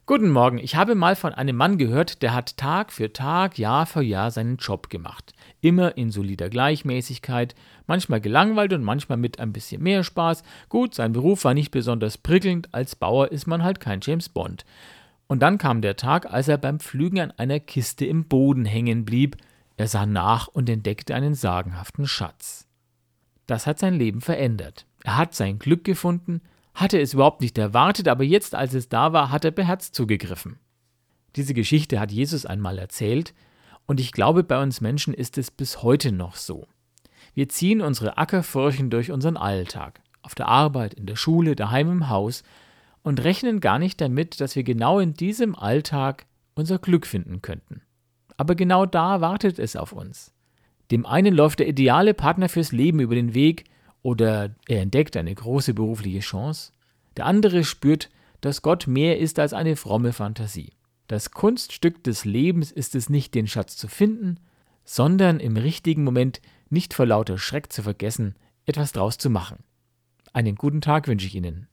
Guten Morgen, ich habe mal von einem Mann gehört, der hat Tag für Tag, Jahr für Jahr seinen Job gemacht. Immer in solider Gleichmäßigkeit, manchmal gelangweilt und manchmal mit ein bisschen mehr Spaß. Gut, sein Beruf war nicht besonders prickelnd, als Bauer ist man halt kein James Bond. Und dann kam der Tag, als er beim Pflügen an einer Kiste im Boden hängen blieb. Er sah nach und entdeckte einen sagenhaften Schatz. Das hat sein Leben verändert. Er hat sein Glück gefunden, hatte es überhaupt nicht erwartet, aber jetzt, als es da war, hat er beherzt zugegriffen. Diese Geschichte hat Jesus einmal erzählt und ich glaube, bei uns Menschen ist es bis heute noch so. Wir ziehen unsere Ackerfurchen durch unseren Alltag, auf der Arbeit, in der Schule, daheim im Haus und rechnen gar nicht damit, dass wir genau in diesem Alltag unser Glück finden könnten. Aber genau da wartet es auf uns. Dem einen läuft der ideale Partner fürs Leben über den Weg oder er entdeckt eine große berufliche Chance. Der andere spürt, dass Gott mehr ist als eine fromme Fantasie. Das Kunststück des Lebens ist es nicht, den Schatz zu finden, sondern im richtigen Moment nicht vor lauter Schreck zu vergessen, etwas draus zu machen. Einen guten Tag wünsche ich Ihnen.